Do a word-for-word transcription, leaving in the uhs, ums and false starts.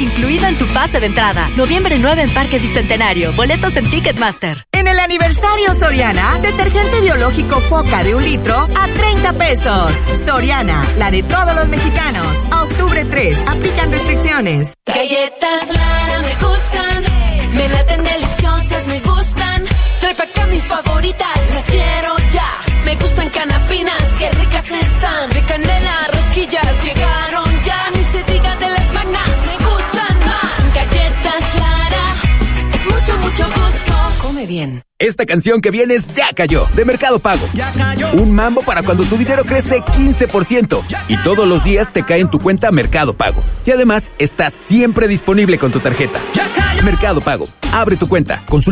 incluido en tu pase de entrada. Noviembre nueve en Parque Bicentenario. Boletos en Ticketmaster. En el aniversario Soriana, detergente biológico Foca de un litro a treinta pesos. Soriana, la de todos los mexicanos. A octubre tres, aplican restricciones. Galletas Lara me gustan, me laten deliciosas, me gustan. Trae pa' acá mis favoritas, las quiero ya. Me gustan canapinas, qué ricas están. De canela, rosquillas, llegaron ya. Ni se diga de las magnas, me gustan más. Galletas Lara, es mucho, mucho gusto. Come bien. Esta canción que viene es Ya Cayó, de Mercado Pago. Ya cayó. Un mambo para cuando tu dinero crece quince por ciento. Y todos los días te cae en tu cuenta Mercado Pago. Y además, está siempre disponible con tu tarjeta. Ya cayó. Mercado Pago. Abre tu cuenta. Consulta